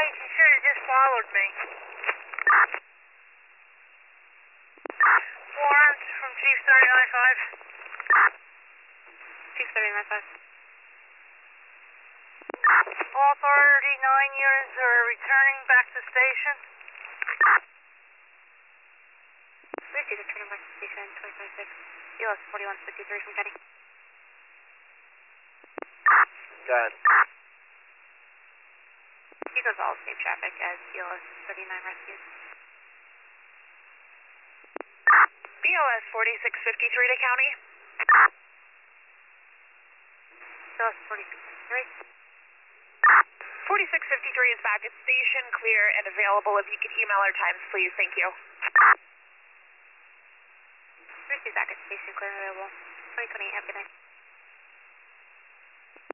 you should have just followed me. Warrant from Chief 39-5. Chief 39-5. All 39 units are returning back to station. We're due to turn back to station 25-6. BLS 4153 from Kenny. Got it. You guys all same traffic as BLS 39 rescues. BLS 4653 to county. BLS 4653. 4653 is back at station, clear and available. If you could email our times, please. Thank you. We're due back at station, clear and available. 2020, have a good night.